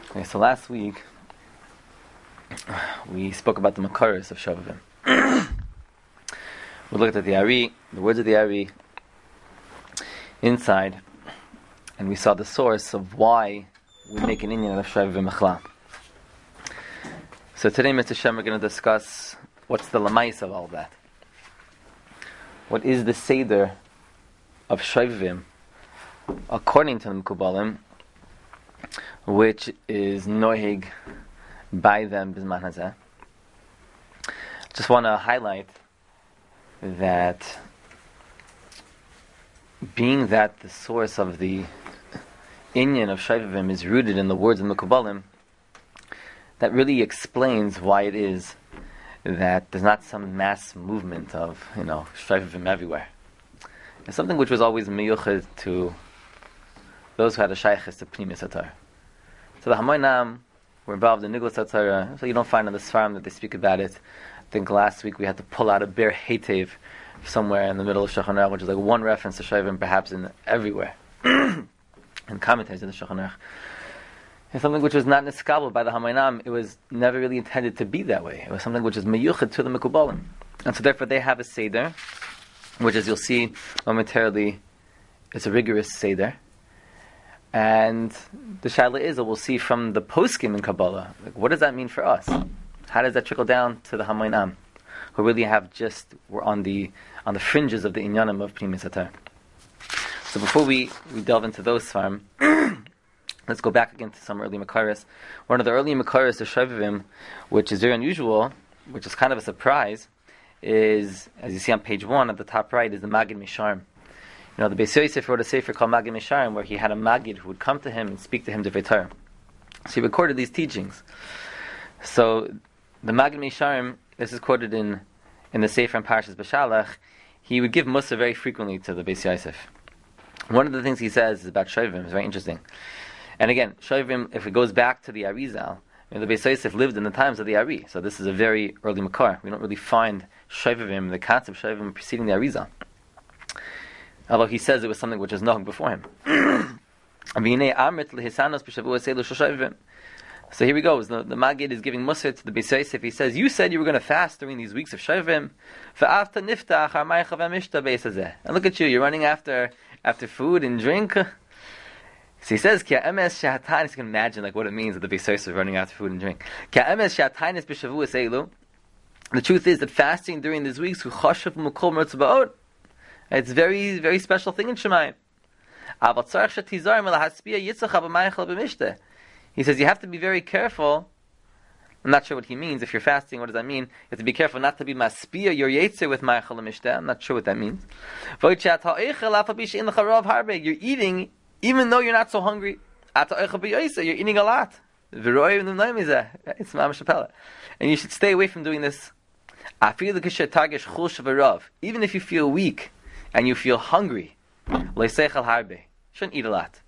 Okay, so last week we spoke about the Makaris of Shavavim. We looked at the Ari, the words of the Ari inside, and we saw the source of why we make an inyan of Shavavim Echla. So today, Mr. Shem, we're going to discuss what's the lamais of all of that. What is the seder of Shavavim according to the Mekubalim, which is nohig by them bisman hazeh. Just want to highlight that being that the source of the inyan of Shavavim is rooted in the words of Mekubalim, that really explains why it is that there's not some mass movement of, Shavavim everywhere. It's something which was always miyuched to those who had a shaykhis to Pnimis HaTorah. So the Hamoinam were involved in Niglas HaTorah, so you don't find on the Sfarim that they speak about it. I think last week we had to pull out a bare Heitev somewhere in the middle of Shulchan Aruch, which is like one reference to Shavavim perhaps in everywhere. And commentaries in the Shulchan Aruch. It's something which was not niskabel by the Hamoinam. It was never really intended to be that way. It was something which is meyuched to the Mekubalim. And so therefore they have a Seder, which as you'll see momentarily, it's a rigorous Seder. And the Shaila is, we'll see from the poskim in Kabbalah, what does that mean for us? How does that trickle down to the Hamoinam, who really we're on the fringes of the inyanim of Pnimis HaTorah. So before we delve into those farm, let's go back again to some early Makaris. One of the early Makaris of Shavavim, which is very unusual, which is kind of a surprise, is, as you see on page 1 at the top right, is the Magid Misharim. The Beis Yosef wrote a sefer called Magid Misharim, where he had a Magid who would come to him and speak to him Divrei Torah. So he recorded these teachings. So the Magid Misharim, this is quoted in the sefer in Parshas Beshalach, he would give Musa very frequently to the Beis Yosef. One of the things he says is about Shavavim, is very interesting. And again, Shavavim, if it goes back to the Arizal, the Beis Yosef lived in the times of the Ari, so this is a very early Makar. We don't really find Shavavim, the concept of Shavavim preceding the Arizal. Although he says it was something which was known before him. So here we go. The Magid is giving Musar to the Beis Yosef. He says, you said you were going to fast during these weeks of Shavavim. And look at you, you're running after food and drink. So he says, you can imagine what it means that the Beis Yosef is running after food and drink. The truth is that fasting during these weeks, it's a very, very special thing in Shemayim. He says you have to be very careful. I'm not sure what he means. If you're fasting, what does that mean? You have to be careful not to be maspia your yetzer with ma'achal mishteh. I'm not sure what that means. You're eating even though you're not so hungry. You're eating a lot. It's mamash. And you should stay away from doing this. Even if you feel weak and you feel hungry, shouldn't eat a lot.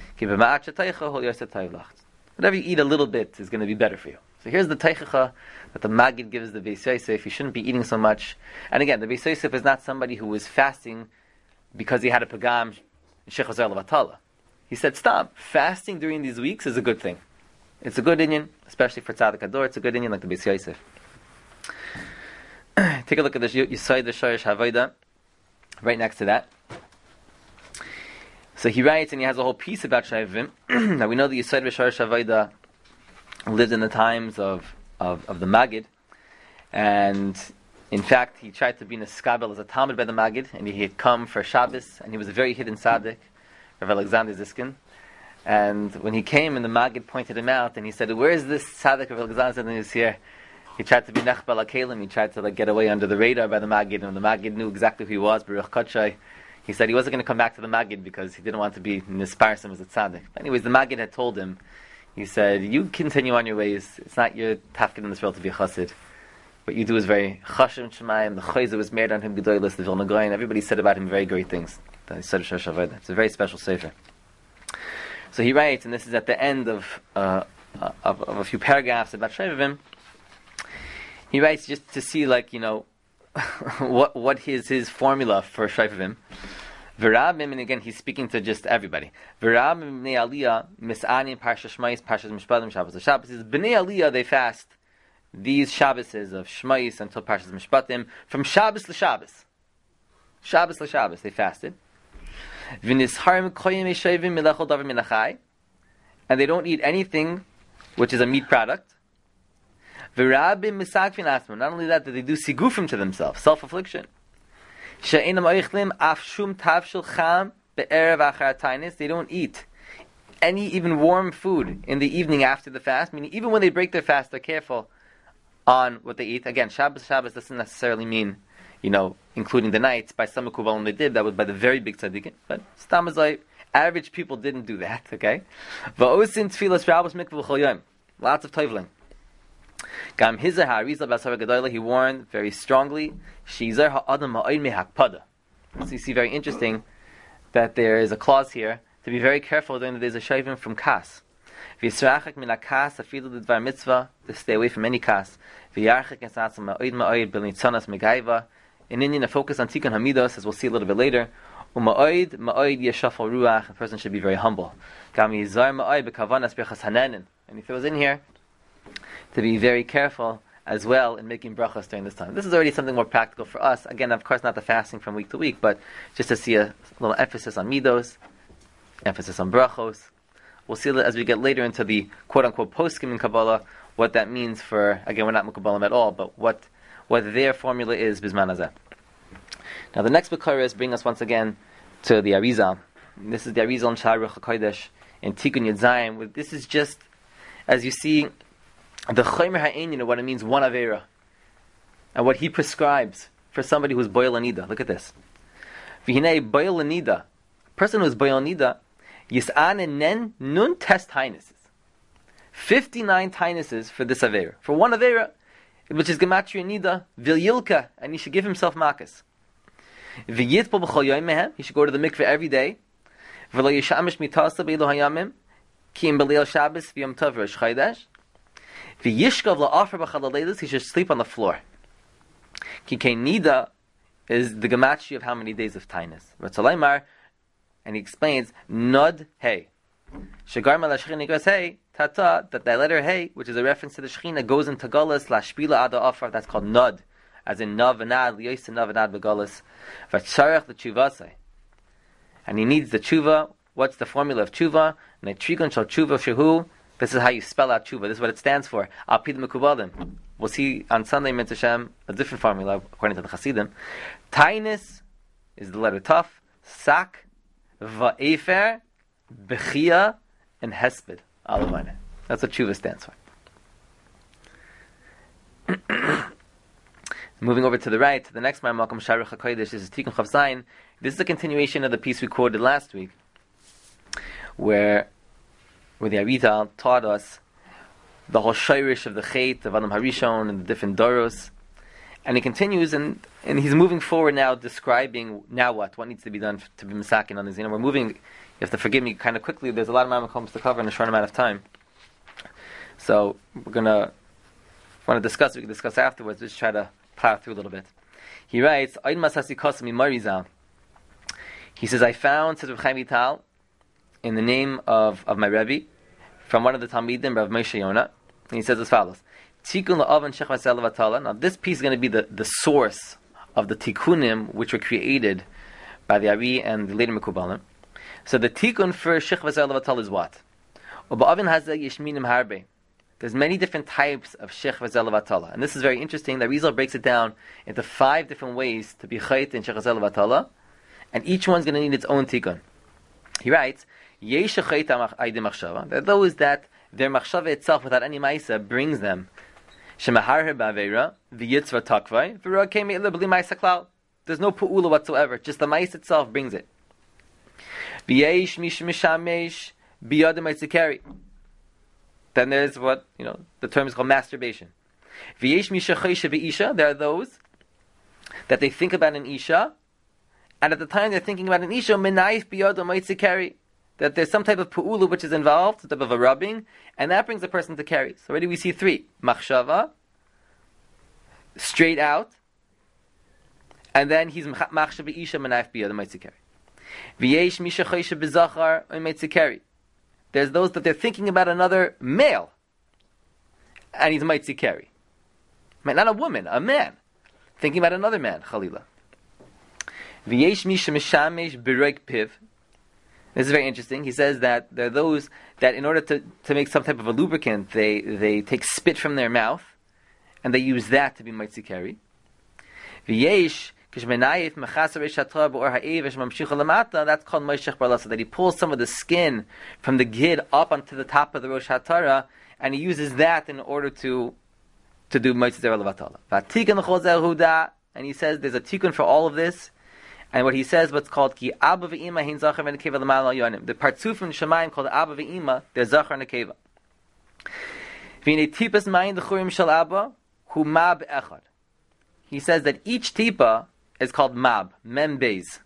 Whatever you eat a little bit is going to be better for you. So here's the teichacha that the Magid gives the Beis Yosef. You shouldn't be eating so much. And again, the Beis Yosef is not somebody who was fasting because he had a pagam shechazer levatala. He said, stop. Fasting during these weeks is a good thing. It's a good inyan, especially for Tzadik Hador. It's a good inyan like the Beis Yosef. Take a look at the Yisai the Shorish Havodah, right next to that. So he writes, and he has a whole piece about Shavavim. Now we know the Yisai the Shorish Havodah lived in the times of the Magid, and in fact he tried to be neskabel as a Talmud by the Magid, and he had come for Shabbos, and he was a very hidden tzaddik, Rav Alexander Ziskin. And when he came, and the Magid pointed him out, and he said, "Where is this tzaddik Rav Alexander?" And he was here. He tried to be nechbal akelim. He tried to get away under the radar by the Magid, and the Magid knew exactly who he was. Baruch Kotshai. He said he wasn't going to come back to the Magid because he didn't want to be nisparsim as a tzaddik. But anyways, the Magid had told him. He said, "You continue on your ways. It's not your tafkid in this world to be a chassid. What you do is very chashem shemayim. The chayzer was made on him gedolos. The Vilna Gaon. Everybody said about him very great things. It's a very special sefer." So he writes, and this is at the end of a few paragraphs about Shavavim. He writes just to see, what his formula for Shavavim. V'rabim, and again, he's speaking to just everybody. V'rabim b'nei Aliyah, mis'anim, Parsha Shmais, Parsha Mishpatim, Shabbos Shabbos. He says, b'nei Aliyah, they fast these Shabbases of Shmais until Parsha Mishpatim, from Shabbos to Shabbos. Shabbos to Shabbos, they fasted. V'nisharim koyim eshavim milachol davar minachai, and they don't eat anything which is a meat product. V'rabim misakfin asman. Not only that, they do sigufim to themselves, self-affliction. She'enam oichlim af shum tavshil cham be'erev achar tainis. They don't eat any even warm food in the evening after the fast. Meaning, even when they break their fast, they're careful on what they eat. Again, Shabbos doesn't necessarily mean, including the nights. By some Mekubalim they did. That was by the very big tzaddikim. But stam is like, average people didn't do that. Okay. Va'osin tfilas Shabbos mikvah v'chol yom. Lots of tovling. Gam Hizar ha'arizal b'asar gedolah, he warned very strongly, Shizar ha'adam ha'oid mehakpada. So you see, very interesting that there is a clause here to be very careful during the days of Shavim from kas. V'yisrachak min ha'kas afilu d'dvar mitzvah, to stay away from any kas. V'yarchak esatzam ha'oid ma'oid b'nitzonas megaiva. In Indian, a focus on tikkun hamidos, as we'll see a little bit later. U'ma'oid yeshafal ruach, a person should be very humble. Gam yizar ma'oid b'kavanas b'chas hanenin. And he throws in here to be very careful as well in making brachos during this time. This is already something more practical for us. Again, of course, not the fasting from week to week, but just to see a little emphasis on midos, emphasis on brachos. We'll see as we get later into the quote-unquote poskim in Kabbalah, what that means for, again, we're not Mekubalim at all, but what their formula is, Bizman Hazeh. Now, the next Bekaris bring us once again to the Arizal. This is the Arizal in Sha'ar Ruach HaKodesh in Tikkun Yud Zayin. This is just, as you see, the Chaymer Ha'inyan of what it means, one Aveira, and what he prescribes for somebody who's Boil Anida. Look at this. V'hinei Boil Anida, a person who's Boil Anida, Yis'an Nen Nun Test Tainuses. 59 Tainuses for this Aveira. For one Aveira, which is Gematria Nida, Vilyilka, and he should give himself Makas. V'yitpol b'chol yoyim mehem, he should go to the mikveh every day. V'lo yishamish mitasa b'elu hayamim, ki im b'leil Shabbos v'yom tov v'rosh chaydash. V'yishkav la'afer b'chalaleilis, he should sleep on the floor. Ki kein nida is the gematria of how many days of tainus. Ratzalaymar, and he explains, nod hey. Shagar ma lashchina goes hey, tata, that letter hey, which is a reference to the shechina, goes into Golas, lashpila ada afar, that's called nod. As in nav and ad, liyois and nav and ad begolas. V'tzarech the tshuvasai. And he needs the tshuva. What's the formula of tshuva? Netrigon shal tshuva shehu. This is how you spell out tshuva. This is what it stands for. Al pi the Mekubalim. We'll see on Sunday, Mitzvah Shem, a different formula according to the Chasidim. Tainis is the letter Taf. Sak, va'efer, bechia, and hesped. Alavane. That's what tshuva stands for. Moving over to the right, to the next Maram Malcolm Sha'ar Ruach HaKodesh, this is Tikkun Chav Zayin. This is a continuation of the piece we quoted last week, where the Arizal taught us the whole shayrish of the Chet, of Adam Harishon, and the different Doros. And he continues, and he's moving forward now, describing now what needs to be done to be Masakin on this. We're moving, you have to forgive me kind of quickly, there's a lot of Maram to cover in a short amount of time. So we're going to want to discuss, we can discuss afterwards, just try to plow through a little bit. He writes, he says, I found, says Reb Chaim Vital, in the name of my Rebbe, from one of the Talmidim, Rav Moshe Yonah, and he says as follows, Tikkun la'avan shech v'asel v'atala. Now this piece is going to be the source of the tikkunim which were created by the Ari and the later Mekubalim. So the tikkun for shech v'asel v'atala is what? U'ba'avin hazeh yishminim harbe. There's many different types of shech v'zel v'atala, and this is very interesting. The Arizal breaks it down into 5 different ways to be chayt in shech v'zel v'atala, and each one's going to need its own tikkun. He writes, Yesh chayt ha'ayde machshava. There are those that their machshava itself, without any ma'isa, brings them shemahar ba'aveira v'yitzva takvay v'roa kemi ila b'li ma'isa klal. There's no pu'ula whatsoever; just the ma'isa itself brings it. V'yesh mish mishamesh biyad ma'isa. Then there's what, the term is called masturbation. There are those that they think about an Isha, and at the time they're thinking about an Isha, that there's some type of pu'ula which is involved, some type of a rubbing, and that brings a person to carry. So already we see 3. Machshava, straight out, and then he's machshav Isha menayif biyad ma'isa carry. V'yesh misha choyshe b'zachar u'meitzikeri. There's those that they're thinking about another male, and he's meitzikeri. Not a woman, a man, thinking about another man, chalila. V'yesh misha mishamesh b'roik piv. This is very interesting. He says that there are those that in order to make some type of a lubricant, they take spit from their mouth, and they use that to be meitzikeri. V'yesh that's called Moshech Bar Lasa, that he pulls some of the skin from the gid up onto the top of the Rosh HaTorah, and he uses that in order to do Motzei Zera Levatala. And he says there's a tikkun for all of this, and what he says, what's called Ki Abba Ve'ima Hein Zachar V'Nekeva L'Mal Yonim. The partzuf in Shemayim called Abba Ve'ima, they're Zachar and Nekeva. V'nei tipas mayin d'churim shel Abba hu mab echad. He says that each tipa is called mab, mem beis.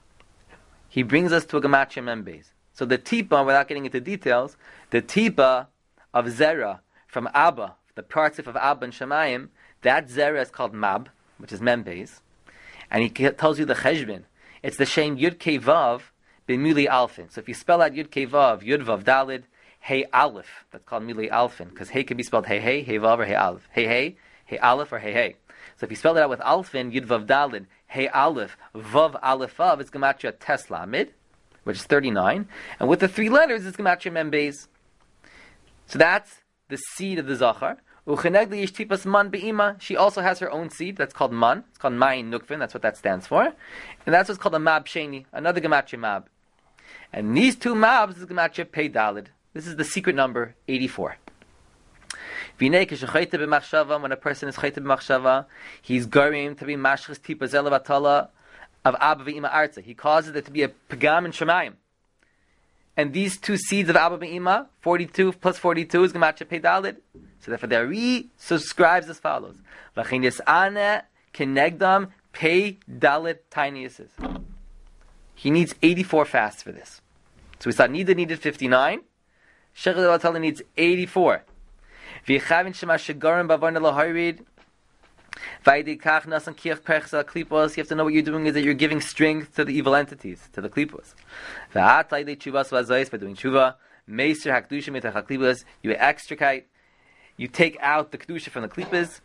He brings us to a gematria mem beis. So the tipa, without getting into details, the tipa of zera from Abba, the partzuf of Abba and Shemayim, that zera is called mab, which is mem beis. And he tells you the cheshbin. It's the shem yud kei vav b'mili alfin. So if you spell out yud kei vav, yud vav dalid, hey aleph, that's called mili alfin, because hey can be spelled hey vav or hey aleph, hey aleph or hey. So if you spell it out with alfin, yud vav dalid, hey aleph, vav aleph vav, it's gematria tes lamid, which is 39, and with the three letters, it's gematria mem beis. So that's the seed of the zachar. Uchenegli ish tipas man be'ima. She also has her own seed. That's called man. It's called mayin nukvin. That's what that stands for. And that's what's called a mab sheni, another gematria mab. And these two mabs is gematria pei dalid. This is the secret number 84. When a person is chayte b'machshava, he's going to be mashchus tipa zelavatala of Abba ve'ima arza. He causes it to be a pagam in Shemayim. And these two seeds of Abba ve'ima, 42 plus 42 is gematria pei dalid. So therefore, the Ari subscribes as follows: V'chein yis'ane kenegdam pei dalit tiniuses. He needs 84 fasts for this. So we saw Nida needed 59. Shechel Levatala needs 84. V'yechavin shema shegarim b'avon eloharid. V'ayidikach nasan kiach perchsa klipos. You have to know what you're doing is that you're giving strength to the evil entities, to the klipos. V'at laydei tshuvas v'azayis, by doing tshuva. Meiser hakdusha mitach haklipos. You extricate. You take out the kedusha from the klippas.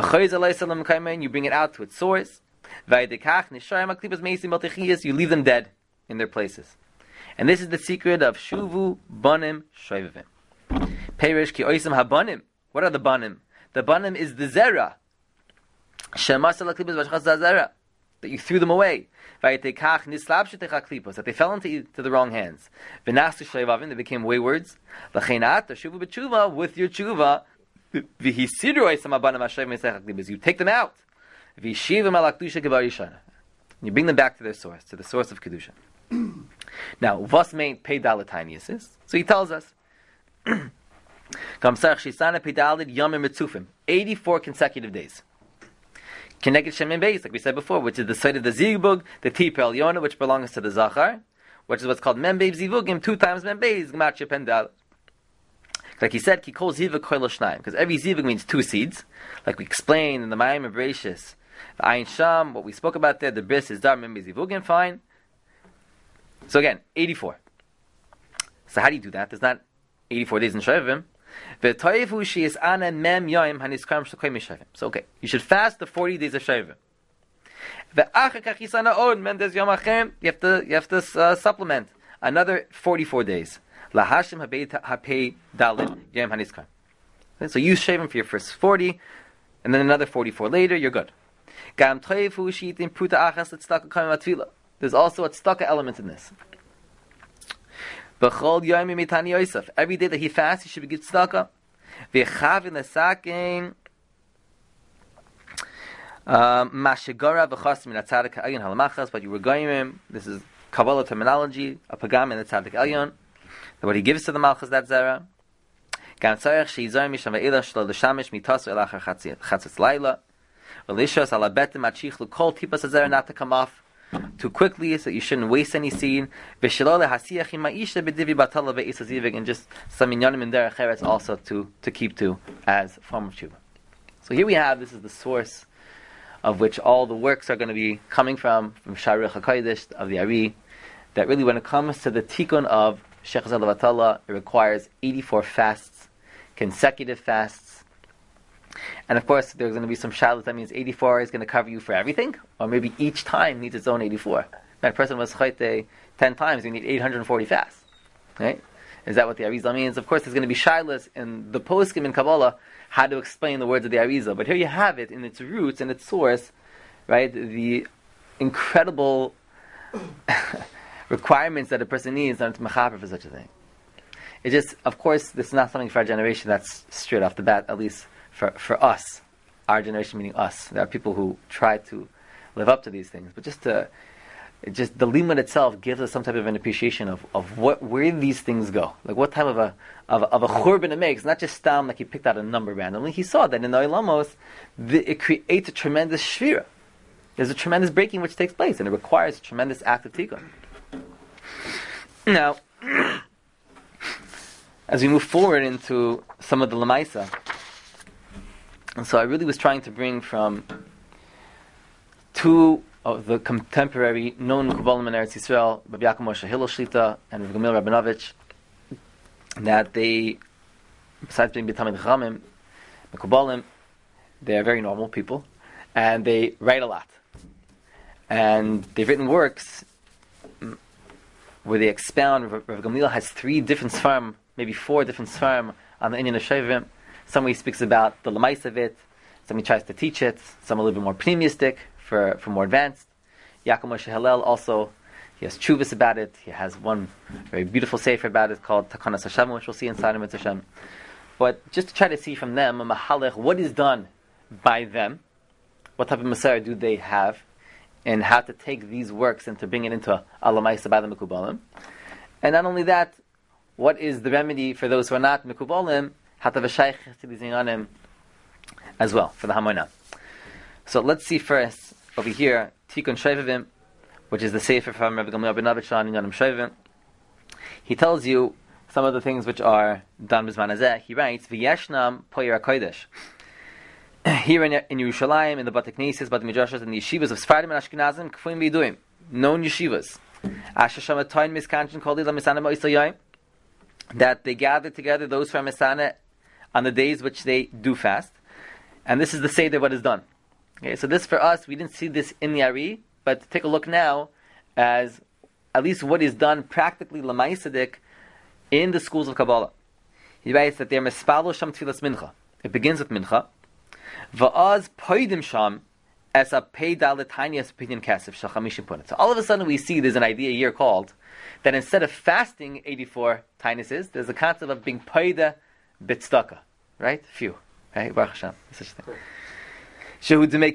You bring it out to its source. You leave them dead in their places. And this is the secret of shuvu banim shoivivim. Perish ki oisam habanim. What are the banim? The banim is the zera. That you threw them away. That they fell into the wrong hands. They became waywards. With your tshuva, you take them out. You bring them back to their source, to the source of kedusha. Now, what's made pei dalatinius is? So he tells us, 84 consecutive days. Connected Shemin Beis, like we said before, which is the site of the Zigbug, the Tipa Elyona, which belongs to the Zachar, which is what's called Mem Beis Zivugim, 2 times Mem Beis, Gmatcha Pendal. Like he said, Ki Kol Zivug Koil Shnayim, because every Zivug means 2 seeds, like we explained in the Mayim of Bereshis, the Ayin Sham, what we spoke about there, the Bris is Dar Mem Beis Zivugim, fine. So again, 84. So how do you do that? There's not 84 days in Shavim. So okay, you should fast the 40 days of Shavim. You have to supplement another 44 days. So use Shavim for your first 40, and then another 44 later, you're good. There's also a tzedakah element in this. Every day that he fasts, he should be given tzedakah. But you were going, this is Kabbalah terminology, a pagam in the tzaddik elyon. What he gives to the malchus, that zera. Not to come off too quickly, so you shouldn't waste any seed. And just some inyanim in derech eretz also to keep to as a form of tshuva. So here we have, this is the source of which all the works are going to be coming from Sharuch HaKodesh of the Ari, that really when it comes to the tikkun of Shechaz Levatala, it requires 84 fasts, consecutive fasts. And of course, there's going to be some shalos. That means 84 is going to cover you for everything, or maybe each time needs its own 84. That person was chayte 10 times, you need 840 fasts. Right? Is that what the Arizal means? Of course, there's going to be shilas in the poskim in Kabbalah how to explain the words of the Arizal. But here you have it in its roots and its source, right? The incredible requirements that a person needs in order to mechaper for such a thing. It just, of course, this is not something for our generation that's straight off the bat, at least for us, our generation meaning us. There are people who try to live up to these things, but just the limud itself gives us some type of an appreciation of where these things go, like what type of a churban it makes. Not just stam like he picked out a number randomly. He saw that in the Oilamos, it creates a tremendous shvira. There's a tremendous breaking which takes place, and it requires a tremendous act of tikkun. Now, as we move forward into some of the Lamaisa, and so I really was trying to bring from two of the contemporary known Mekubalim in Eretz Yisrael, Rabbi Yaakov Moshe Hillel Shlita and Rabbi Gamliel Rabinovich, that they, besides being B'tamid Chachamim, Mekubalim, they are very normal people, and they write a lot. And they've written works where they expound. Rabbi Gamliel has 3 different sfarim, maybe 4 different sfarim on the Inyan of Shovim. Some he speaks about the Lamais of it, some he tries to teach it, some a little bit more pneumistic for more advanced. Yaakov Moshe Hillel also, he has chuvas about it. He has one very beautiful sefer about it called Takanas Hashem, which we'll see inside of Mitzvah Hashem. But just to try to see from them, a mahalech, what is done by them, what type of Masar do they have, and how to take these works and to bring it into Alamaisa by the Mekubalim. And not only that, what is the remedy for those who are not Mekubalim, hatavashayich to these inyanim as well, for the Hamonah. So let's see first, over here, Tikkun Shovavim, which is the sefer from Rabbi Gamliel Rabinovich on Inyanim Shovavim. He tells you some of the things which are done b'zman hazeh. He writes, V'yeshnam poyer HaKodesh. Here in Yerushalayim, in the Bate Knesses, Bate Midrashos, and the yeshivas of Sfardim and Ashkenazim, k'fuim v'yiduim, known yeshivas, Asher Shamatoin Miskanchin Kol Lila Misana Mo'isayim, that they gather together those from Misana on the days which they do fast, and this is the seder what is done. Okay, so this for us, we didn't see this in the Ari, but take a look now as at least what is done practically Lamaisadik in the schools of Kabbalah. He writes that they're Mespalo Sham Tfilas Mincha. It begins with Mincha. Va'az Poidim Sham as a Peidal Tanyas Pidin Kasif Shachamishim Punit. So all of a sudden we see there's an idea here called that instead of fasting 84 Tanyas, there's a concept of being Poida Bitstaka. Right? Few. Right? Baruch Hashem. Such a thing. So where do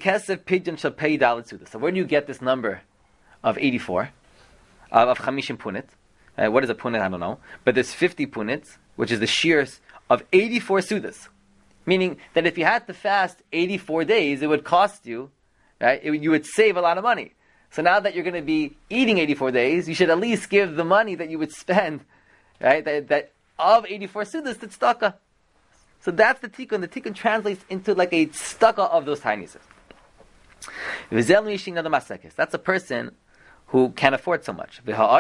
you get this number of 84, of Chamishim Punit? What is a Punit? I don't know. But there's 50 Punits, which is the shears of 84 Sudas. Meaning that if you had to fast 84 days, it would cost you, right? You would save a lot of money. So now that you're going to be eating 84 days, you should at least give the money that you would spend, right? That of 84 Sudas to tzedakah. So that's the tikkun. The tikkun translates into like a tzedakah of those tinies. That's a person who can't afford so much. So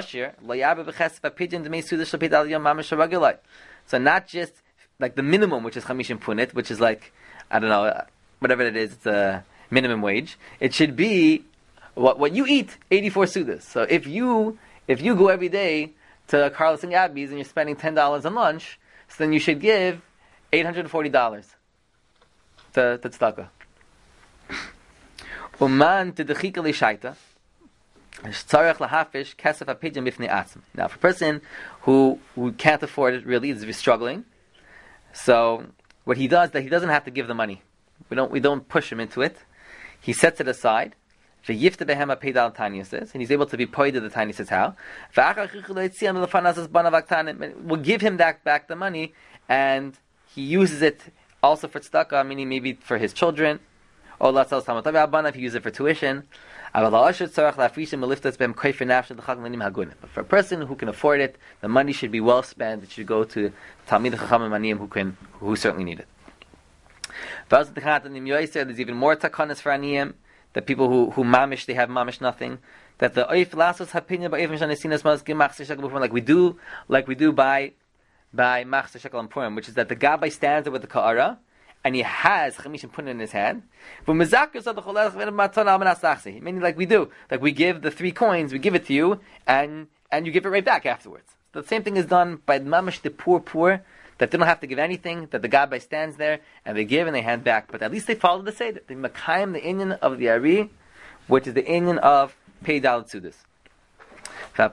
not just like the minimum, which is chamishim punit, which is like, I don't know, whatever it is, it's a minimum wage. It should be what you eat, 84 sudas. So if you go every day to Carlos and Gabby's and you're spending $10 on lunch, so then you should give $840 to tzedakah. Uman tedechika lishaita tzarech lahafish kesef apidyon bifnei atzim. Now, for a person who can't afford it, really is struggling. So what he does, that he doesn't have to give the money. We don't push him into it. He sets it aside. V'yifta behem apedal tanya says, and he's able to be poided the tanya says how. We'll give him back the money, and he uses it also for tzedakah, meaning maybe for his children, or if he uses it for tuition. But for a person who can afford it, the money should be well spent. It should go to Talmid Chachamim Aniyim who certainly need it. There's even more takanas for Aniyim, the people who mamish, they have mamish nothing. that the oif lasos hapinya by even shanesinas mas gimachs shekel b'purim, like we do by machs shekel and purim, which is that the gabbai stands there with the ka'ara, and he has chamishin put in his hand. Meaning, like we do, like we give the 3 coins, we give it to you, and you give it right back afterwards. The same thing is done by mamash the poor, that they don't have to give anything, that the gabbai stands there, and they give and they hand back. But at least they follow the seder. They makayim the inyan of the ari, which is the inyan of pei dal tzudas. And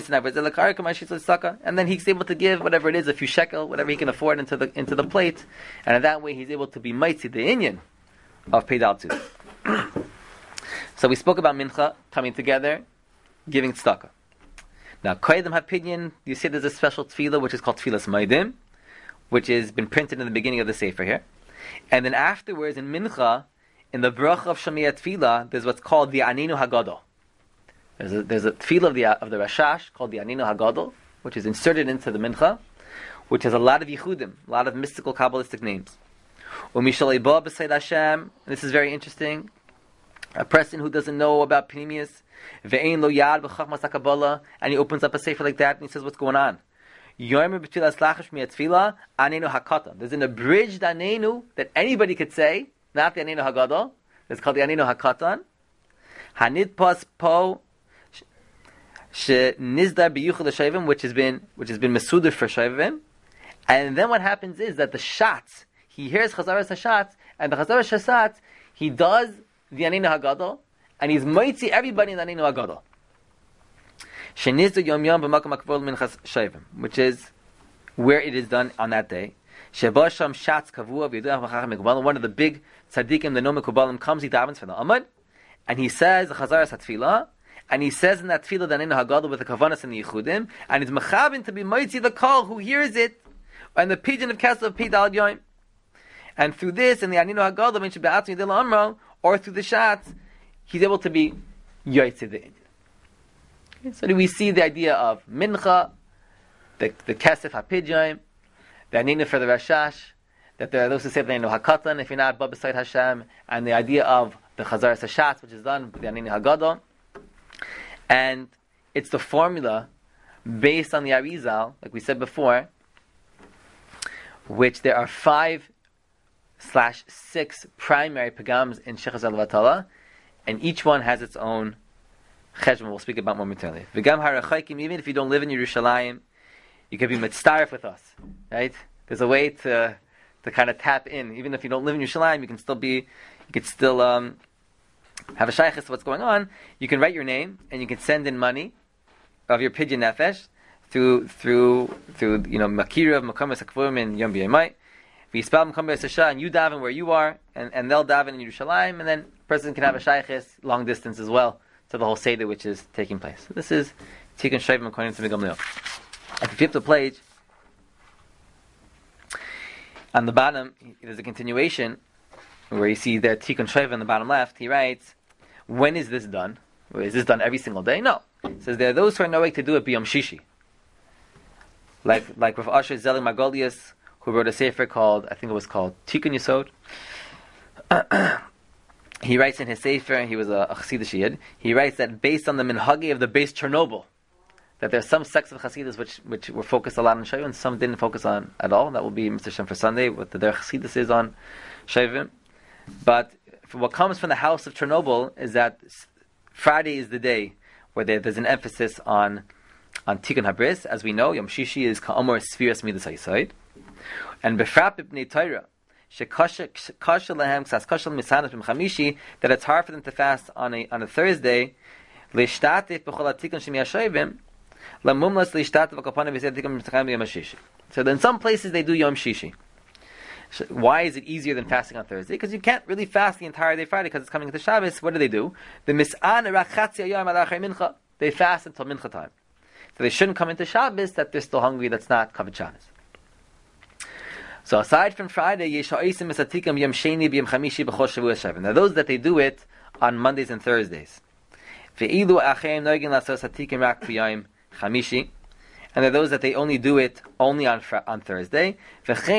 then he's able to give whatever it is, a few shekel, whatever he can afford into the plate, and in that way he's able to be mighty the inyan of pei dal tzudas. So we spoke about mincha coming together, giving tzedakah. Now, koydem hapinyan, you see there's a special tefillah which is called tefillas maidim, which has been printed in the beginning of the sefer here. And then afterwards, in mincha, in the bracha of Shamiya tefillah, there's what's called the Aninu Hagadol. There's a tefillah of the Rashash called the Aninu Hagadol, which is inserted into the mincha, which has a lot of yichudim, a lot of mystical Kabbalistic names. Umishal Eba b'Seid Hashem, this is very interesting. A person who doesn't know about Pnimius, ve'ein lo yad b'chachmas HaKabbalah, and he opens up a sefer like that and he says, what's going on? Yomer b'tfilas lachash mi'atfilah, anenu hakatan. There's an abridged anenu that anybody could say, not the anenu hagadol. It's called the anenu hakatan. Hanidpas po shenizdar b'yuchel shayvim, which has been mesudar for shayvim. And then what happens is that the shots, he hears chazaras hashatz, and the chazaras hashatz, he does the anenu hagadol, and he's mighty everybody in the anenu hagadol. Shenizdu yom yom b'makom hakvol minchas shayvim, which is where it is done on that day. Sheba sham shatz kavua v'yudah v'chacham mekubalim. One of the big tzaddikim, the no mekubalim, comes, he davens for the amud, and he says the chazaras hatfilah, and he says in that tefillah the anenu hagadol with the kavanas and the yichudim, and he's mechavin to be mighty the kol who hears it, and the pigeon of Kesel of Pei Dal Yoim. And through this, in the aninu hagadol, when shebe'atzmi dil amro, or through the shatz, he's able to be yoytze the inyan. So we see the idea of mincha, the kesef hapidyaim, the aninu for the rashash, that there are those who say the aninu hakatan, if you're not ba b'sayt Hashem, and the idea of the chazaras hashatz, which is done with the aninu hagadol. And it's the formula based on the Arizal, like we said before, which there are 5/6 primary pagams in Shechaz al-Vatala, and each one has its own cheshbon. We'll speak about momentarily. V'gam harachaykim, even if you don't live in Yerushalayim, you can be mitztaref with us, right? There's a way to kind of tap in. Even if you don't live in Yerushalayim, you can still have a shaykhis to what's going on. You can write your name, and you can send in money of your pidyon nefesh through Makira of Makamas Hakvurim in Yom B'Yamai. V'yispal Makam B'Yasasha, and you daven where you are, and they'll daven in Yerushalayim, and then a person can have a shaykhis long distance as well to the whole seder which is taking place. So this is Tikkun Shayvim according to the Gamliel. If you flip the page, on the bottom there's a continuation where you see there Tikkun Shayvim on the bottom left. He writes, when is this done? Is this done every single day? No. He says there are those who are knowing to do it b'Yom Shishi. Like Rav Asher Zelig Margolius, who wrote a sefer called Tikkun Yesod. He writes in his sefer, and he was a Chassidish Yid, he writes that based on the minhagi of the base Chernobyl, that there are some sects of Chassidus which were focused a lot on Shayvim, and some didn't focus on at all. That will be Mr. Shem for Sunday, what their Chassidus is on Shayvim. But what comes from the house of Chernobyl is that Friday is the day where there's an emphasis on Tikkun Habris. As we know, Yom Shishi is Ka'amor Sfiras Midas HaYisayid. And Befrap Ibnei Torah, that it's hard for them to fast on a Thursday. So in some places they do Yom Shishi. Why is it easier than fasting on Thursday? Because you can't really fast the entire day Friday because it's coming into Shabbos. What do? They fast until Mincha time. So they shouldn't come into Shabbos that they're still hungry, that's not Kavod Shabbos. So aside from Friday, now those that they do it on Mondays and Thursdays. And there are those that they only do it only on Thursday. This is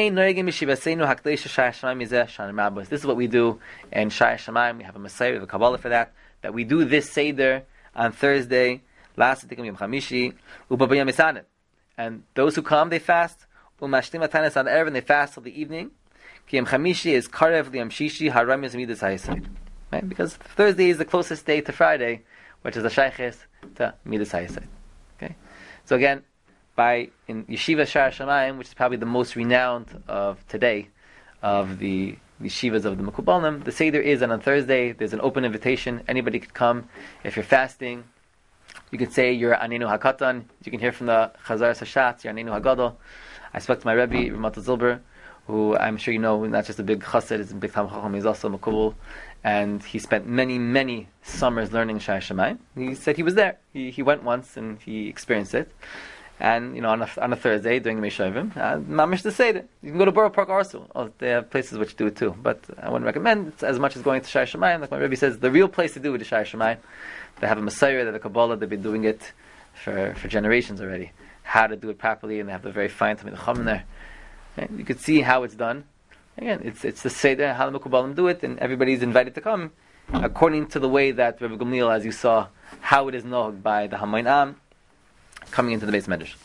what we do in Shai Shamayim. We have a Messiah, we have a Kabbalah for that we do this Seder on Thursday, last Tikkun Yom Chamishi, U'Bayom Misanim. And those who come, they fast. U'Mashlim Atanis on Erev, and they fast till the evening. Ki Yom Chamishi is Karev Liyom Shishi, Haram Yom Midas HaYesod. Right? Because Thursday is the closest day to Friday, which is the Shayches to Midas HaYesod. Okay? So again, in Yeshiva Shar Shamayim, which is probably the most renowned of today, of the yeshivas of the Mekubalim, the Seder is that on Thursday there's an open invitation. Anybody could come. If you're fasting, you can say you're Anenu HaKatan. You can hear from the Chazar Sashatz, you're Anenu HaGadol. I spoke to my Rebbe, Ramat Zilber, who I'm sure you know, not just a big chassid, he's a big Tam Chacham, he's also a Mekubal, and he spent many, many summers learning Shai Shamayim. He said he was there. He went once and he experienced it. And on a Thursday during the Meishavim, mamish the Seder. You can go to Borough Park also. Oh, they have places which do it too, but I wouldn't recommend it as much as going to Shai Shamayim. Like my Rebbe says, the real place to do it is Shai Shamayim. They have a Messiah, they have a Kabbalah, they've been doing it for generations already. How to do it properly, and they have a very fine Talmid Chacham there. Okay? You could see how it's done. Again, it's the Seder, how the Mekubalim do it, and everybody's invited to come according to the way that Rebbe Gamliel, as you saw, how it is known by the Hamayin Am, coming into the Beis Medrash.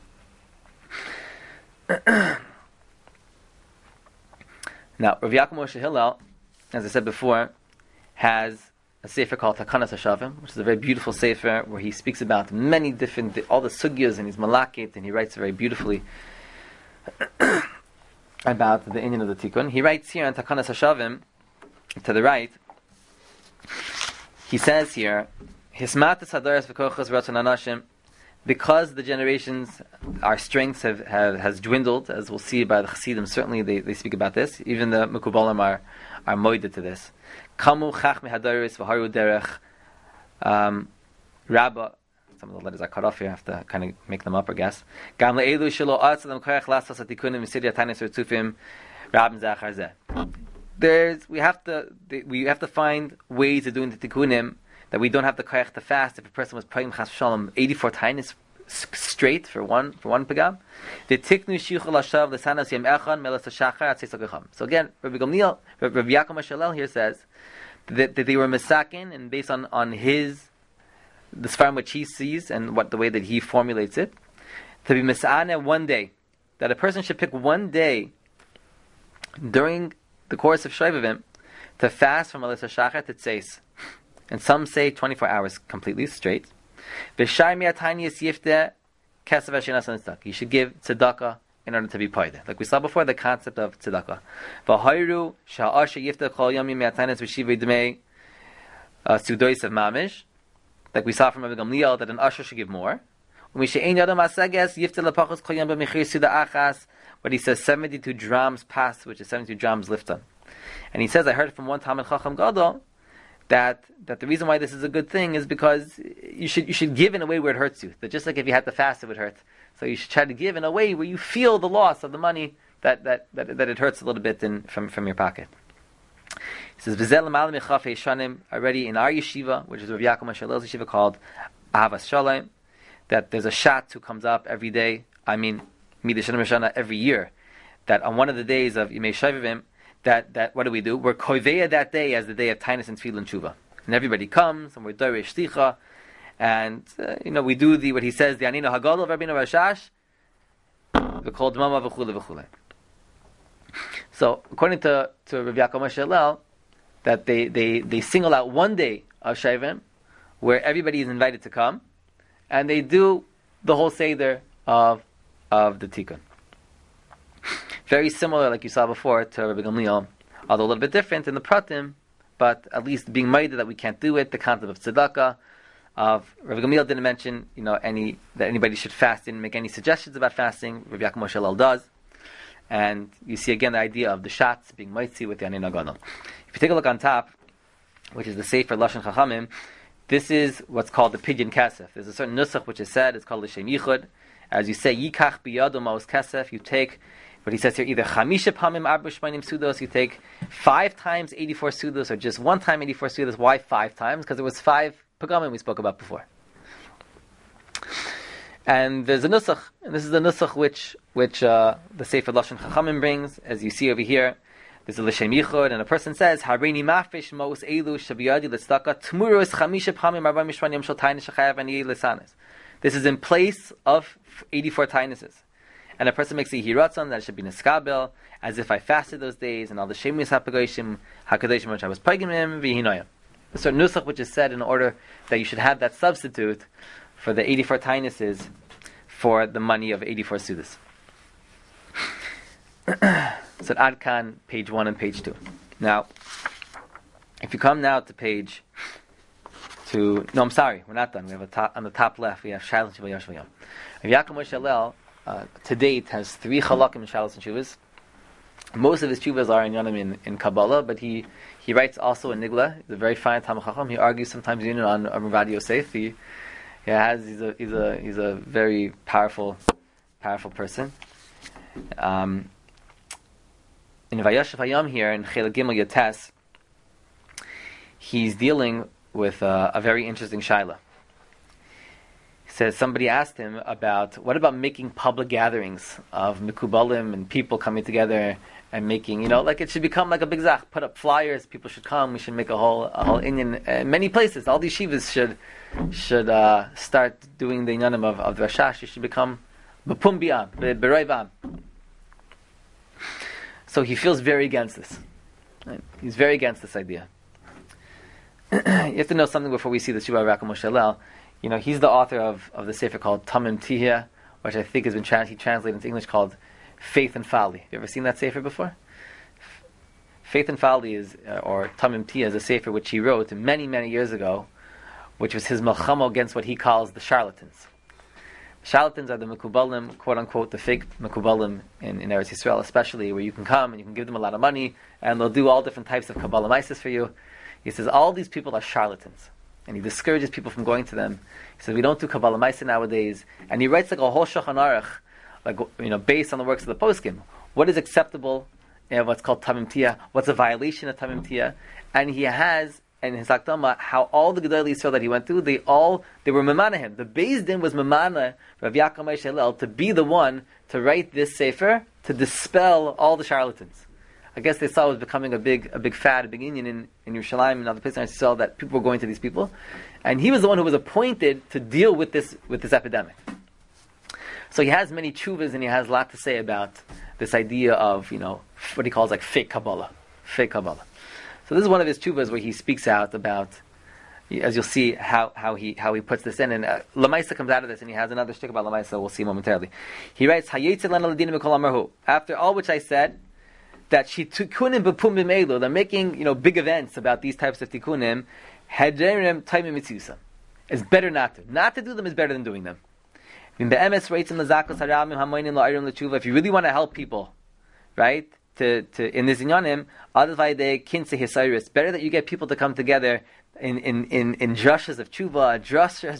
Now, Rav Yaakov Moshe Hillel, as I said before, has a sefer called Takanas HaShavim, which is a very beautiful sefer where he speaks about many different, all the sugyas, and he's malakit, and he writes very beautifully about the inyan of the tikkun. He writes here on Takanas HaShavim, to the right, he says here, Hismatas hadaras v'kochas v'ratzon anashim, because the generations, our strengths has dwindled, as we'll see by the Chassidim. Certainly, they speak about this. Even the Mekubalim are moided to this. Kamu chachmi hadaris v'haru derech. Rabba. Some of the letters are cut off here. I have to kind of make them up, I guess. Gam le'elu shelo atzadam koyach lasas atikunim v'sidi atanis v'tzufim rabim zachar zeh. We have to find ways of doing the tikkunim that we don't have the koyach to fast. If a person was praying chas shalom 84 times straight for one pagam, the tiknu shichol hashav lesanas yem echan melas hashachar atzis agacham. So again, Rabbi Gamliel, Rabbi Yaakov Moshe Hillel here says that they were mesakin, and based on the sfarim which he sees and the way that he formulates it, to be mesane one day, that a person should pick one day during the course of Shvaivim to fast from melas hashachar to tzeis. And some say 24 hours completely straight. You should give tzedakah in order to be paid. Like we saw before, the concept of tzedakah. Like we saw from Rabbi Gamliel, that an usher should give more. But he says 72 drams pass, which is 72 drams lifton. And he says, I heard from one Talmid Chacham Gadol, that the reason why this is a good thing is because you should give in a way where it hurts you. That just like if you had to fast, it would hurt. So you should try to give in a way where you feel the loss of the money that it hurts a little bit from your pocket. He says, already in our yeshiva, which is Rav Yaakov Moshe Hillel's yeshiva called Ahavas Shalom, that there's a shat who comes up every day. I mean, Midas Shana every year. That on one of the days of Yimei Shavivim, that what do? We're koiveya that day as the day of Tainus and Tefillah and Tshuva, and everybody comes and we're Dorish Shlicha, and we do what he says, the Aninu Hagadol of Rabbeinu Rashash, we call Dmama v'chule v'chule. So according to Rav Yaakov Moshe Hillel, that they single out one day of Shavim where everybody is invited to come, and they do the whole seder of the tikkun. Very similar, like you saw before, to Rabbi Gamliel, although a little bit different in the pratim, but at least being minded that we can't do it. The concept of tzedakah, of Rabbi Gamliel didn't mention, that anybody should fast, didn't make any suggestions about fasting. Rabbi Yaakov Moshe Hillel does, and you see again the idea of the shots being mitzi with the Anin Hagadol. If you take a look on top, which is the Sefer Lashon Chachamim, this is what's called the pidyon kesef. There's a certain nusach which is said, it's called l'shem yichud. As you say, yikach biyado maos kesef, you take, what he says here, either chamisha pamim arba shmanim sudos, you take 5 times 84 sudos, or just 1 time 84 sudos. Why 5 times? Because it was 5 pagamim we spoke about before. And there's a nusach, and this is the nusach which the Sefer Lashon Chachamim brings, as you see over here, There's a l'shem yichud, and a person says, Harini mafish mos elu shabiyadi l'tzedakah tmuros chamisha p'chamim arba mishvan yom shel tainis shechayav ani lisanis. This is in place of 84 tainises. And a person makes a hiratzon that it should be neskabel, as if I fasted those days, and all the shemis hapagoshim hakadoshim which I was pagimim v'hinoyam. A certain nusach which is said in order that you should have that substitute for the 84 tainises for the money of 84 sudas. So at Adkan, page 1 and page 2. Now, if you come now to page 2, no, I'm sorry, we're not done. We have on the top left, we have Shalos and Shuvah Yom. Yaakov Moshe Hillel, to date, has 3 chalakim in Shalos and Shuvahs. Most of his Shuvahs are in Yonim in Kabbalah, but he writes also in Nigla. He's a very fine Talmid Chacham. He argues sometimes on Ravad Yosef. He's a very powerful person. In Vayashav Hayam here, in Chel Gimel Yates, he's dealing with a very interesting shaila. He says somebody asked him what about making public gatherings of mikubalim and people coming together and making, like it should become like a big zach. Put up flyers, people should come. We should make a whole inyan. Many places, all these shivas should start doing the inyanim of the Rashash. It should become b'pum bi'am, b'roi b'am. So he feels very against this. Right? He's very against this idea. You have to know something before we see the Shuvah of Yaakov Moshe Hillel. He's the author of the sefer called Tamim Tihya, which I think has been translated into English called Faith and Folly. Have you ever seen that sefer before? Faith and Folly or Tamim Tihya is a sefer which he wrote many, many years ago, which was his melchama against what he calls the charlatans. Charlatans are the mekubalim, quote unquote, the fake mekubalim in Eretz Yisrael, especially, where you can come and you can give them a lot of money and they'll do all different types of Kabbalah Mises for you. He says all these people are charlatans, and he discourages people from going to them. He says we don't do Kabbalah Mises nowadays, and he writes like a whole Shulchan Aruch, based on the works of the poskim. What is acceptable? What's called Tamim Tihya? What's a violation of Tamim Tihya? And he has. And his Akdama, how all the Gedolei Yisrael that he went through, they were memana him. The Beis Din was memana Rav Yaakov Moshe Hillel to be the one to write this sefer to dispel all the charlatans. I guess they saw it was becoming a big fad, a big union in Yerushalayim and other places in Israel that people were going to these people, and he was the one who was appointed to deal with this epidemic. So he has many tshuvas and he has a lot to say about this idea of what he calls like fake Kabbalah. So this is one of his tshuvas where he speaks out about, as you'll see, how he puts this in. And Lamaisa comes out of this, and he has another shtick about Lamaisa. We'll see momentarily. He writes, after all which I said, that she tikunim b'pum b'meilu, they're making big events about these types of tikunim. Hederim taimim mitzusam. It's better not to. Not to do them is better than doing them. If you really want to help people, right? To in this inyanim, it's better that you get people to come together in drushes of tshuva, drushes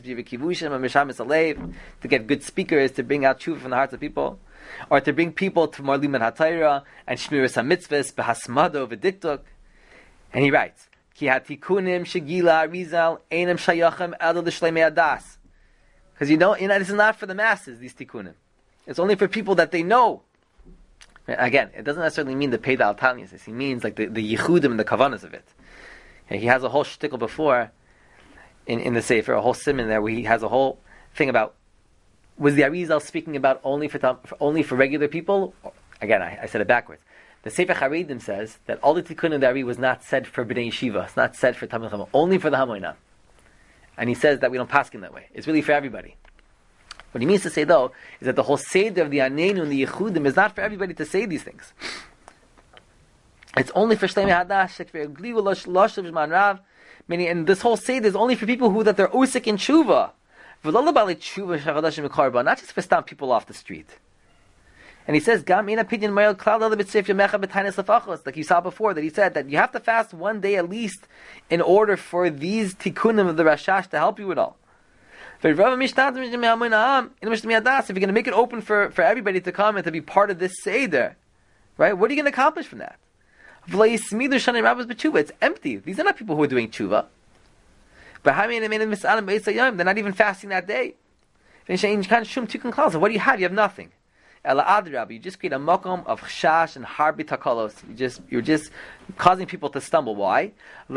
to get good speakers to bring out tshuva from the hearts of people, or to bring people to more limud hatayra and shmiras hamitzvahs behasmado v'diktuk. And he writes, Ki hatikunim shegila rizal einam shayachem elo l'shleimei adas, because this is not for the masses. These tikunim, it's only for people that they know. Again, it doesn't necessarily mean the Pei Dal Tanyas. He means like the yichudim and the kavanas of it. And he has a whole shtickle before in the Sefer, a whole simon there where he has a whole thing about, was the Arizal speaking about only for regular people? Again, I said it backwards. The Sefer Haredim says that all the tikkun in the Ari was not said for B'nai Yeshiva. It's not said for Talmid Chacham, only for the Hamoinam. And he says that we don't paskin that way. It's really for everybody. What he means to say, though, is that the whole seder of the Anenu and the Yechudim is not for everybody to say these things. It's only for Shleimei Hadash, meaning, and this whole seder is only for people who that they're usik in tshuva. Not just for stamp people off the street. And he says, like you saw before, that he said that you have to fast one day at least in order for these tikkunim of the Rashash to help you at all. If you're going to make it open for everybody to come and to be part of this Seder, right? What are you going to accomplish from that? It's empty. These are not people who are doing tshuva. They're not even fasting that day. So what do you have? You have nothing. Ela adrab, you just create a makom of chash and harbi takalos. You're just causing people to stumble. Why?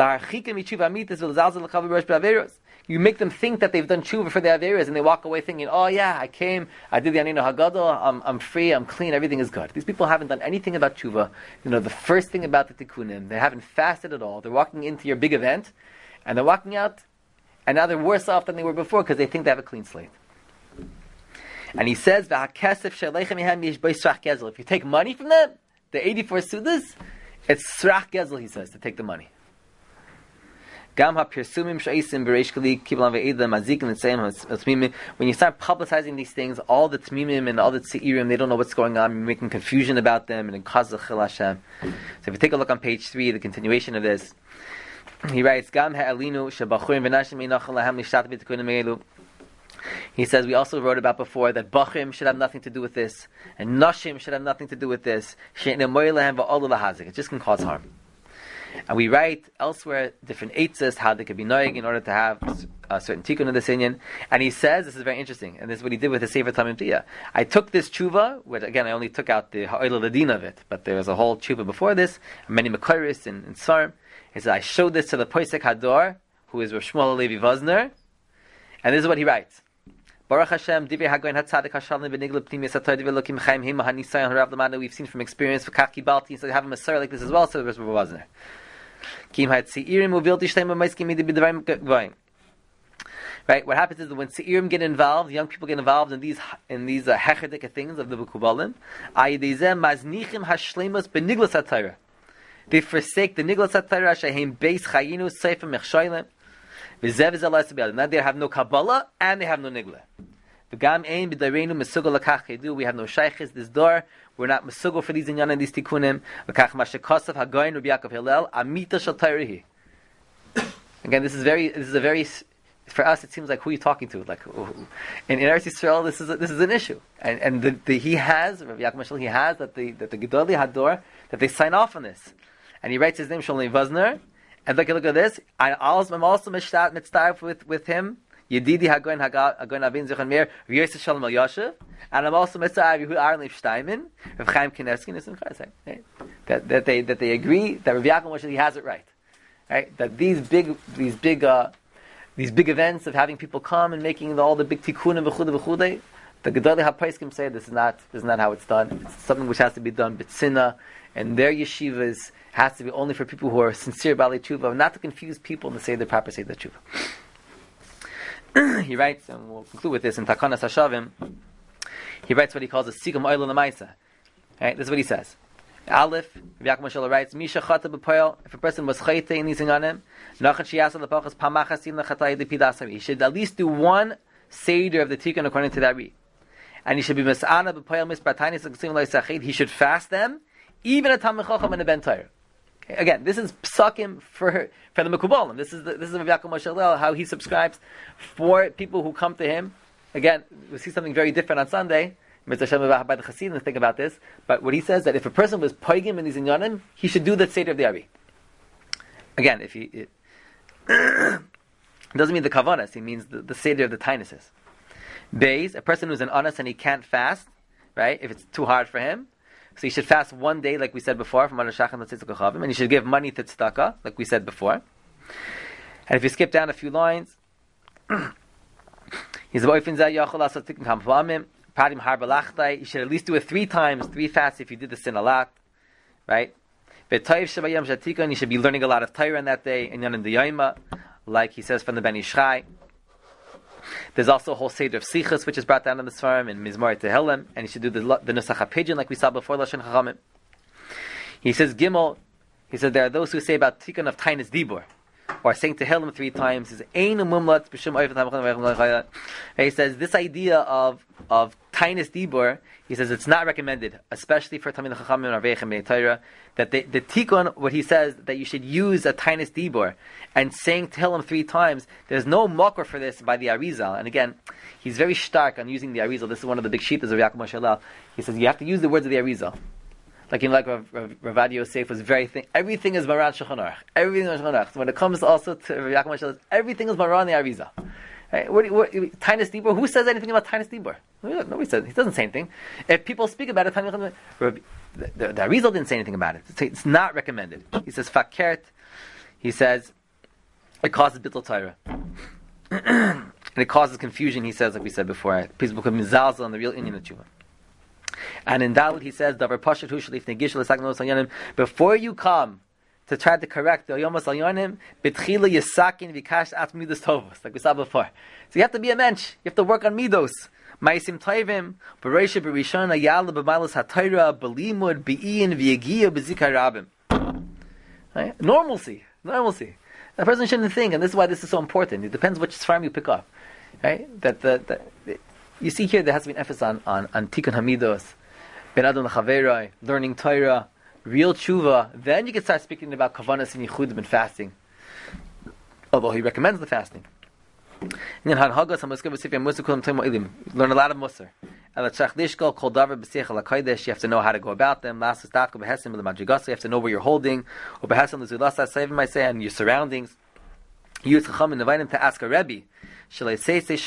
You make them think that they've done tshuva for the averas, and they walk away thinking, "Oh yeah, I came, I did the aninu hagadol, I'm free, I'm clean, everything is good." These people haven't done anything about tshuva. The first thing about the tikkunim, they haven't fasted at all. They're walking into your big event, and they're walking out, and now they're worse off than they were before because they think they have a clean slate. And he says, if you take money from them, the 84 sudas, it's srach gezel, he says, to take the money. When you start publicizing these things, all the tmimim and all the tzeirim, they don't know what's going on, you're making confusion about them, and in Kazach Chil Hashem. So if you take a look on page 3, the continuation of this, he writes, he says, we also wrote about before that Bachrim should have nothing to do with this, and Nashim should have nothing to do with this. It just can cause harm. And we write elsewhere different eitzes, how they could be noig in order to have a certain tikkun in this inyan. And he says, this is very interesting, and this is what he did with the Sefer Tamim Tiyah. I took this tshuva, which again I only took out the ha'olah ladin of it, but there was a whole tshuva before this, many Mekairis and Svarim. He says, I showed this to the Poisek Hador, who is Rosh Shmuel Levi Vosner, and this is what he writes. Baruch Hashem, Divrei Hagoyin HaTzadik HaShalom B'Nigla P'nimius HaTorah Divrei Elokim Chaim Hima HaNisayon HaRav Lamada. We've seen from experience for Kach Kibalti, so they have a Masorah like this as well, so there's Vosner. Right, what happens is that when Seirim get involved, young people get involved in these hechadika things of the Mekubalim, they forsake the Niglas HaTorah, Shehem Beis Chayinu Sefer Mechsholim, now they have no Kabbalah and they have no Nigla. We have no shaykhis this door. We're not mesugal for these inyan and these tikkunim. Again, this is a very. For us, it seems like who are you talking to? Like in Eretz Yisrael, this is an issue, and he has Rabbi Yaakov Mashal, he has that the Gedolei Hador that they sign off on this, and he writes his name Shalom Vosner, and look at this. I'm also mitzvah with him. Yedidi Hagoyin Avin Zichron Meir Yosef Shalom Al Yashiv, and I'm also Mitzvah Yehuda Arlev Steinman, Rav Chaim Kanievsky, that they agree that Rav Yaakov Moshe, he has it right, that these big events of having people come and making all the big tikkunim v'chudei, the Gedolei HaPoskim say this is not how it's done. It's something which has to be done b'tzina, and their yeshivas has to be only for people who are sincere b'alei tshuva, not to confuse people and to say the proper say the tshuva. He writes, and we'll conclude with this in Takanas Hashavim. He writes what he calls a Sigum Oil Lamaisa. Right, this is what he says. Aleph, Yaakov Moshe writes, Misha Chata B'Poyel, if a person was Chayte in these inyanim, Nachat Shiyasa L'Pachas Pamachasim L'Chatay D'Pidasari. He should at least do one Seder of the Tikkun according to that read. And he should be Mas'ana B'Poyel Mispartainis L'Ksim L'Isachid. He should fast them, even a Talmid Chacham and a Ben Torah. Again, this is psakim for the Mekubalim. This is Rav Yaakov Moshe how he subscribes for people who come to him. Again, we see something very different on Sunday. Mr. Hashem by the Chassidim, think about this. But what he says that if a person was poigim in these inyanim, he should do the Seder of the Ari. Again, it doesn't mean the kavanas. He means the Seder of the Tainuses. Beis, a person who's an honest and he can't fast, right? If it's too hard for him. So he should fast one day, like we said before, from Shachan L'Tzitzuk Chavim, and he should give money to tzedakah, like we said before. And if you skip down a few lines, he's you should at least do it 3 times, 3 fasts if you did the sin a lot, right? You should be learning a lot of Torah on that day, and in the Yoma, like he says from the Ben Yishchai. There's also a whole Seder of Sichos, which is brought down in the Sfarim, and Mizmor Tehillim, and he should do the Nusach HaPidyon, like we saw before, Lashon Chachamim. He says, Gimel, he said, there are those who say about Tikkun of Tainis Dibur, or saying Tehillim 3 times, he says, this idea of Tainis Dibur, he says, it's not recommended, especially for Tamid Chachamim and Arveich and Bnei Torah, that the Tikkun, what he says, that you should use a Tainis Dibur, and saying Tehillim 3 times, there's no makor for this by the Arizal. And again, he's very stark on using the Arizal. This is one of the big shittas of Yaakov Moshe. He says, you have to use the words of the Arizal. Like Ravad Yosef was everything is Maran Shulchan Aruch. Everything is Shulchan Aruch. So when it comes also to Yaakov Moshe, everything is Maran the Arizal. Right? Tainus Dibur? Who says anything about Tainus Dibur? Nobody says. He doesn't say anything. If people speak about it, the Arizal didn't say anything about it. It's not recommended. He says fakert. He says it causes bittul Torah. And it causes confusion, he says, like we said before. People become mizalzel on the real inyan of tshuva. And in Dalit he says, Davar Pashat Hu Shalif Negish L'Sagnos Alyanim. Before you come to try to correct the Yomas Alyanim, Betchila Yisakin Vikash At Midos Tovos, like we saw before. So you have to be a mensch. You have to work on midos. Maisim Toivim, Bereisha Berishon Ayala B'Malas HaTorah B'Limud B'Iyin V'Yagiyah B'Zikar Rabim. Normalcy. The person shouldn't think, and this is why this is so important. It depends which farm you pick up. Right? That you see here there has to be an emphasis on Tikkun Hamidos, Ben Adam L'Chaveroi, learning Torah, real tshuva. Then you can start speaking about Kavanas and Yichudim and fasting. Although he recommends the fasting. Learn a lot of Musar. You have to know how to go about them. You have to know where you're holding. And your surroundings. You use Chacham and invite him to ask a Rebbe. Can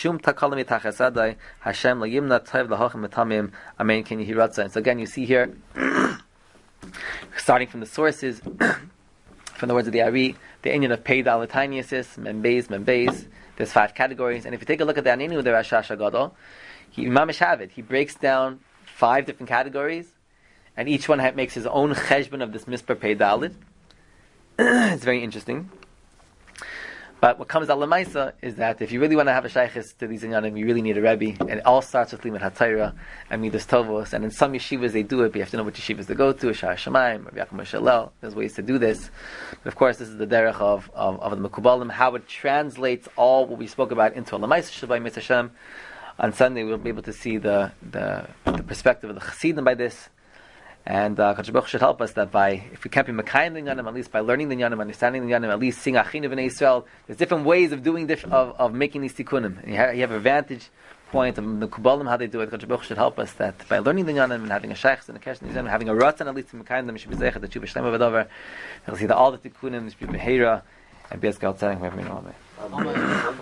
you hear Ratzah? And so again, you see here, starting from the sources, from the words of the Ari, the inyan of Pei Dalataniasis, Membeis. There's 5 categories, and if you take a look at the Aninu, the Rashash Agadol, he breaks down 5 different categories, and each one makes his own cheshbon of this Mispar Pei Dalit. It's very interesting. But what comes out Lamaisa is that if you really want to have a shaykhis to these inyanim, you really need a Rebbe, and it all starts with Limud HaTorah and Midas Tovos, and in some yeshivas they do it, but you have to know which yeshivas to go to, Shar Shamayim, Rabbi Yaakov Moshe Hillel. There's ways to do this. But of course, this is the derech of the Mekubalim, how it translates all what we spoke about into a Lamaisa Shabbai Mitzvah Hashem. On Sunday we'll be able to see the perspective of the Chassidim by this. And Kadosh Baruch Hu should help us that if we can't be Mekayim the Yannim, at least by learning the Yannim, understanding the Yannim, at least seeing Achinu B'nai Yisrael. There's different ways of doing of making these tikkunim. And you have a vantage point of the Kubalim, how they do it. Kadosh Baruch Hu should help us that by learning the Yannim and having a Sheikhs and a Kesh and having a Ratzon at least to Mekayim them, should be Zeichet, the Tshuva Shlema V'Dover. You'll see that all the tikkunim should be Behera and be as God saying, whoever you know.